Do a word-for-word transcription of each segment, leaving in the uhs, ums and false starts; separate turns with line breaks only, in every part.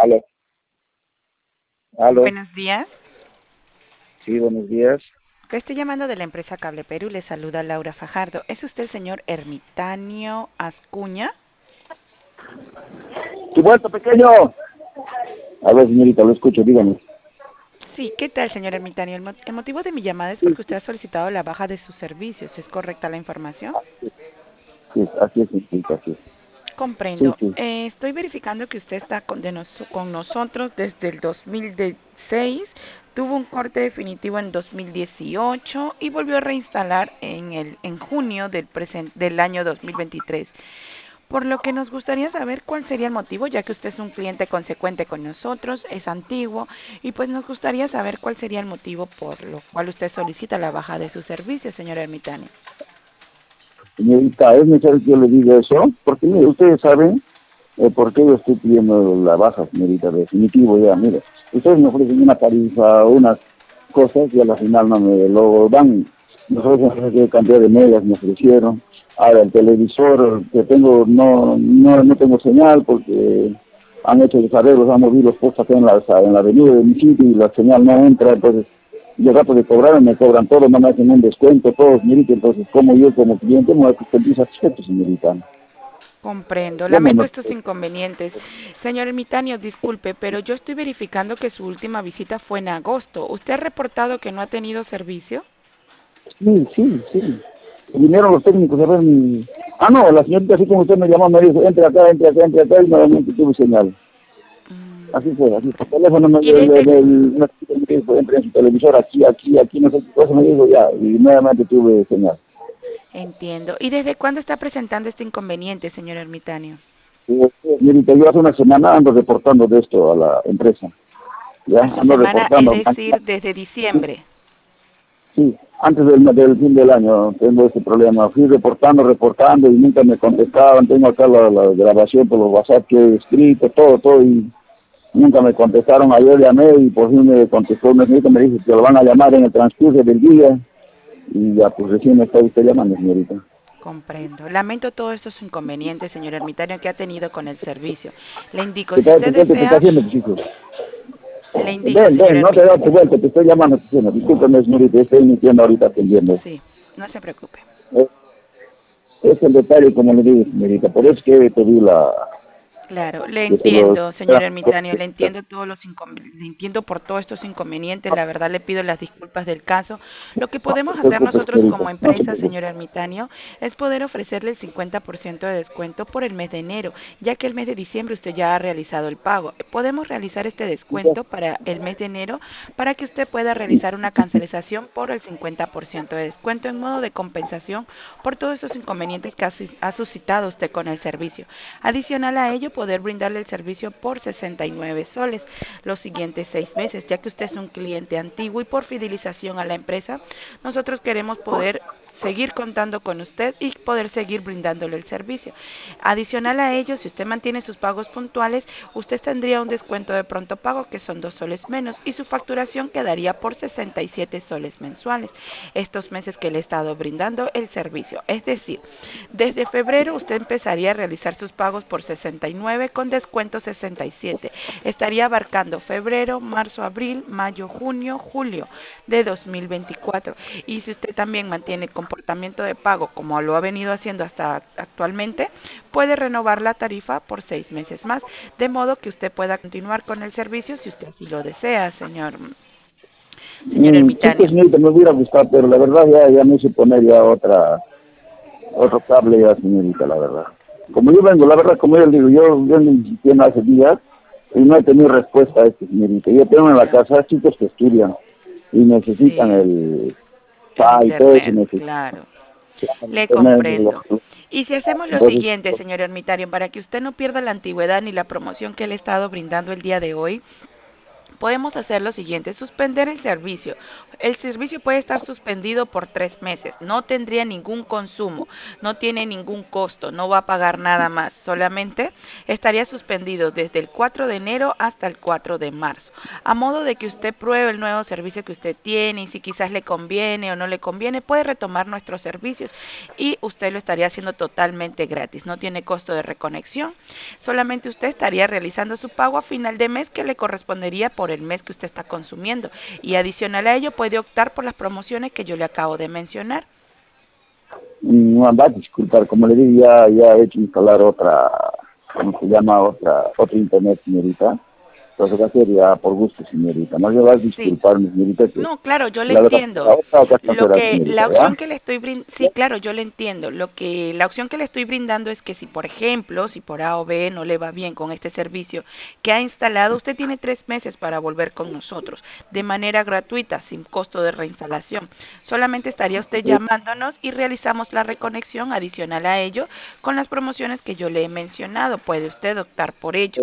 Aló, aló,
Buenos días.
sí, buenos días.
Le estoy llamando de la empresa Cable Perú. Le saluda Laura Fajardo. ¿Es usted el señor Ermitanio Ascuña?
¡Tu vuelto, pequeño! A ver, señorita, lo escucho, dígame.
Sí, ¿qué tal, señor Ermitanio? El, mo- el motivo de mi llamada es
Sí,
porque usted ha solicitado la baja de sus servicios. ¿Es correcta la información?
sí, así es, señorita, así es. Sí,
Comprendo.
sí.
Eh, estoy verificando que usted está con, de nos- con nosotros desde el dos mil seis, tuvo un corte definitivo en dos mil dieciocho y volvió a reinstalar en, el, en junio del, presen- del año dos mil veintitrés. Por lo que nos gustaría saber cuál sería el motivo, ya que usted es un cliente consecuente con nosotros, es antiguo, y pues nos gustaría saber cuál sería el motivo por lo cual usted solicita la baja de su servicio, señor Ermitaño.
Señorita, ¿es necesario que yo le diga eso? Porque, mire, ustedes saben eh, por qué yo estoy pidiendo la baja, señorita, definitivo ya, mire. Ustedes me ofrecen una tarifa, unas cosas y a la final no me lo dan. Nosotros no sé qué cantidad de megas me ofrecieron. Ahora, el televisor que tengo, no, no, no tengo señal porque han hecho los arreglos, han movido los postes acá en la, en la avenida de mi sitio y la señal no entra, entonces de rato de cobrar me cobran todo, no me hacen un descuento, todo, señorita, entonces como yo como cliente me voy a sentir satisfecho, señorita.
Comprendo,
¿Cómo
lamento
no?
estos inconvenientes. Señor Ermitaño, disculpe, pero yo estoy verificando que su última visita fue en agosto. ¿Usted ha reportado que no ha tenido servicio?
Sí, sí, sí. Vinieron los técnicos a ver mi... Ah, no, la señorita así como usted me llamó me dijo, entre acá, entre acá, entre acá y nuevamente tuve señal. Así
Mm.
fue, así por teléfono me
¿Y
dio el, el,
desde
el- una chica me dijo, entre en su televisor aquí, aquí, aquí, no sé qué cosa me dijo ya, y nuevamente tuve señal.
Entiendo. ¿Y desde cuándo está presentando este inconveniente, señor Ermitaño?
Y, este, señorita, yo hace una semana ando reportando de esto a la empresa, ya,
Hace
ando
semana, es
reportando.
decir, desde diciembre.
Sí, antes del, del fin del año tengo este problema. Fui reportando, reportando y nunca me contestaban. Tengo acá la, la grabación por los WhatsApp que he escrito, todo, todo, y nunca me contestaron. Ayer llamé y por fin me contestó una señorita, me dijo que lo van a llamar en el transcurso del día. Y ya, pues recién me está usted llamando, señorita.
Comprendo. Lamento todos estos inconvenientes, señor Ermitaño, que ha tenido con el servicio. Le indico,
¿Qué
si
tal?
usted
¿Qué tal te está
desea,
haciendo, tus hijos?
le indico,
Ven,
señor
ven, no te das
Ermitaño.
tu vuelta, te estoy llamando, te estoy diciendo, discúlpeme, señorita, estoy emitiendo ahorita atendiendo.
Sí, no se preocupe.
Es, es el detalle, como le digo, señorita, por eso es que pedí la,
Claro, le
que se los...
entiendo, señor Ermitaño, le entiendo todos los incon- le entiendo por todos estos inconvenientes, la verdad le pido las disculpas del caso. Lo que
No se
podemos hacer
preocupe,
nosotros
señorita,
como
no se
empresa,
preocupe.
señor Ermitaño, es poder ofrecerle el cincuenta por ciento de descuento por el mes de enero, ya que el mes de diciembre usted ya ha realizado el pago. Podemos realizar este
Ya,
descuento para el mes de enero para que usted pueda realizar una cancelación por el cincuenta por ciento de descuento en modo de compensación por todos estos inconvenientes que ha sus- ha suscitado usted con el servicio. Adicional a ello, poder brindarle el servicio por sesenta y nueve soles los siguientes seis meses, ya que usted es un cliente antiguo y por fidelización a la empresa, nosotros queremos poder seguir contando con usted y poder seguir brindándole el servicio. Adicional a ello, si usted mantiene sus pagos puntuales, usted tendría un descuento de pronto pago que son dos soles menos y su facturación quedaría por sesenta y siete soles mensuales estos meses que le he estado brindando el servicio. Es decir, desde febrero usted empezaría a realizar sus pagos por sesenta y nueve con descuento sesenta y siete. Estaría abarcando febrero, marzo, abril, mayo, junio, julio de dos mil veinticuatro. Y si usted también mantiene comportamiento de pago como lo ha venido haciendo hasta actualmente, puede renovar la tarifa por seis meses más, de modo que usted pueda continuar con el servicio si usted así lo desea, señor, señor
mm, sí, pues
Ermitaño.
señorita, me hubiera gustado, pero la verdad ya, ya me hice poner ya otra, otro cable ya, señorita, la verdad. Como yo vengo, la verdad, como yo le digo, yo vengo insistiendo hace días y no he tenido respuesta a esto, señorita. Yo tengo en la
Ya,
casa chicos que estudian y necesitan
sí,
el
el
P A y todo eso,
internet,
necesitan
claro.
el
Le
internet,
comprendo.
los-
Y si hacemos lo
entonces,
siguiente, señor Ermitario, para que usted no pierda la antigüedad ni la promoción que le he estado brindando el día de hoy, podemos hacer lo siguiente, suspender el servicio. El servicio puede estar suspendido por tres meses, no tendría ningún consumo, no tiene ningún costo, no va a pagar nada más, solamente estaría suspendido desde el cuatro de enero hasta el cuatro de marzo, a modo de que usted pruebe el nuevo servicio que usted tiene y si quizás le conviene o no le conviene, puede retomar nuestros servicios y usted lo estaría haciendo totalmente gratis, no tiene costo de reconexión, solamente usted estaría realizando su pago a final de mes que le correspondería por el mes que usted está consumiendo y adicional a ello puede optar por las promociones que yo le acabo de mencionar.
No, va a disculpar, como le digo, ya, ya he hecho instalar otra, ¿cómo se llama? Otra, otro internet, señorita. Entonces va a ser ya por gusto, señorita. No le vas a
Sí.
disculpar, señorita, que
No, claro, yo le
la verdad, la
entiendo.
otra ocasión
Lo
será,
que la
señorita,
opción
¿ya?
que le estoy brindando, sí, claro, yo le entiendo. Lo que la opción que le estoy brindando es que si, por ejemplo, si por A o B no le va bien con este servicio que ha instalado, usted tiene tres meses para volver con nosotros de manera gratuita, sin costo de reinstalación. Solamente estaría usted llamándonos y realizamos la reconexión adicional a ello con las promociones que yo le he mencionado. Puede usted optar por ello.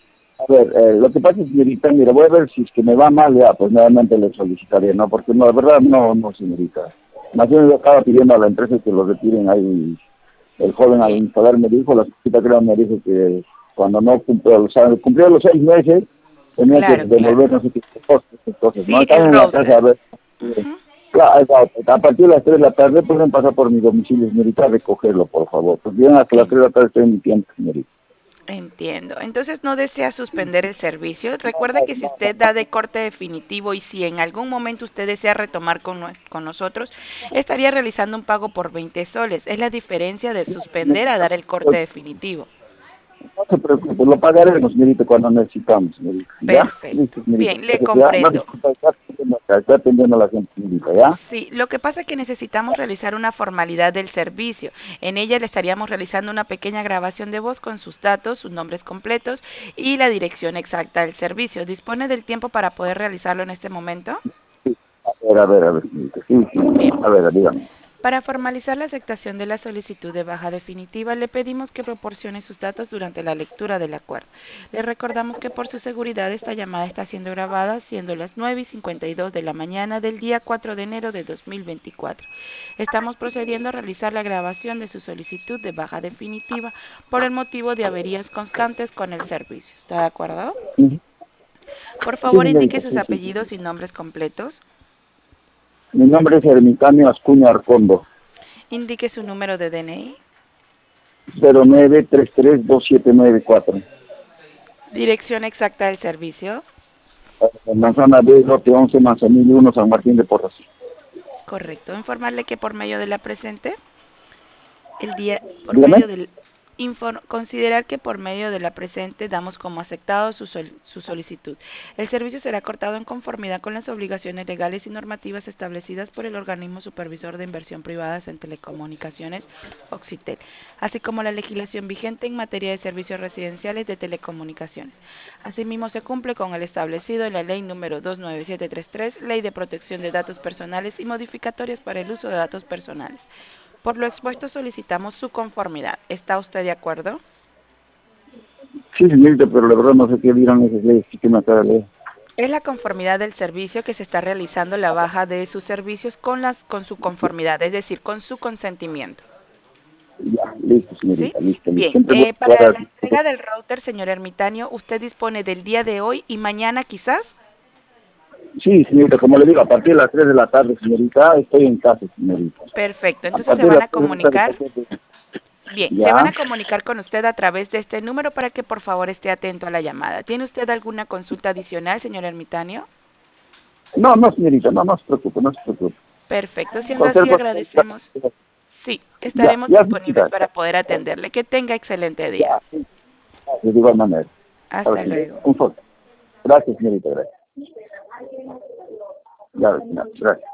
A ver, eh, lo que pasa es, señorita, mira, voy a ver si es que me va mal, ya, pues nuevamente le solicitaré, ¿no? Porque no, la verdad, no, no, señorita. Más bien yo estaba pidiendo a la empresa que lo retiren ahí. El joven al
Bien,
instalar me dijo, la señorita creo me dijo que cuando no cumplió, o sea, cumplió los seis meses, tenía que
claro, claro.
devolver no sé qué cosas, entonces, ¿no?
Sí,
Están
el
en la casa,
router.
a ver, eh,
Ujú.
claro, exacto. A partir de las tres de la tarde pueden pasar por mi domicilio, señorita, a recogerlo, por favor. Pues bien, hasta las
En-
tres de la tarde estoy en mi tiempo, señorita.
Entiendo. Entonces no desea suspender el servicio. Recuerde que si usted da de corte definitivo y si en algún momento usted desea retomar con, nue- con nosotros, estaría realizando un pago por veinte soles. Es la diferencia de suspender a dar el corte definitivo.
No se preocupe, lo pagaremos, señorita, cuando necesitamos, señorita. ¿Ya?
Perfecto.
Listo, señorita.
Bien, le
Entonces, ya, no
comprendo.
disculpa, está atendiendo acá, está atendiendo a la gente, señorita, ¿ya?
Sí, lo que pasa es que necesitamos realizar una formalidad del servicio. En ella le estaríamos realizando una pequeña grabación de voz con sus datos, sus nombres completos y la dirección exacta del servicio. ¿Dispone del tiempo para poder realizarlo en este momento?
Sí. A ver, a ver, a ver, señorita. Sí, sí.
Bien.
A ver, dígame.
Para formalizar la aceptación de la solicitud de baja definitiva, le pedimos que proporcione sus datos durante la lectura del acuerdo. Le recordamos que por su seguridad esta llamada está siendo grabada, siendo las nueve y cincuenta y dos de la mañana del día cuatro de enero de dos mil veinticuatro. Estamos procediendo a realizar la grabación de su solicitud de baja definitiva por el motivo de averías constantes con el servicio. ¿Está de acuerdo?
Ujú.
Por
Sí,
favor, indique
señorita,
sus
sí, sí.
apellidos y nombres completos.
Mi nombre es Ermitaño Ascuña Arcondo,
Indique su número de D N I.
cero nueve tres tres dos siete nueve cuatro.
Dirección exacta del servicio.
Manzana B, lote once, Manzanillo uno, San Martín de Porras.
Correcto. Informarle que por medio de la presente, el día, por
Dígame.
medio del infor- considerar que por medio de la presente damos como aceptado su, sol- su solicitud. El servicio será cortado en conformidad con las obligaciones legales y normativas establecidas por el organismo supervisor de inversión privadas en telecomunicaciones, Oxitel, así como la legislación vigente en materia de servicios residenciales de telecomunicaciones. Asimismo, se cumple con el establecido en la ley número dos nueve siete tres tres, Ley de Protección de Datos Personales y modificatorias para el uso de datos personales. Por lo expuesto solicitamos su conformidad. ¿Está usted de acuerdo?
Sí, señorita, pero la verdad no sé qué dirán esas leyes que me acaba de leer.
Es la conformidad del servicio que se está realizando la baja de sus servicios con, las, con su conformidad, es decir, con su consentimiento.
Ya, listo,
¿Sí?
señorita, listo, listo.
Bien,
Siempre voy
eh,
a
para
guardar.
la entrega del router, señor Ermitaño, ¿usted dispone del día de hoy y mañana quizás?
Sí, señorita, como le digo, a partir de las tres de la tarde, señorita, estoy en casa, señorita.
Perfecto,
A
entonces se
partir de
van a
las tres de la tarde,
comunicar.
estoy en-
Bien, se van
ya.
a comunicar con usted a través de este número para que por favor esté atento a la llamada. ¿Tiene usted alguna consulta adicional, señor Ermitaño?
No, no, señorita, no, no se preocupe, no se preocupe.
Perfecto, siendo
Cualquier
así
cosa,
agradecemos. Sí,
ya,
estaremos
ya,
disponibles
señorita,
para poder atenderle. Que tenga excelente día.
ya, de igual manera. Ahora
Hasta
sí,
luego.
un foto. Gracias, señorita, gracias. Ya, ya, gracias.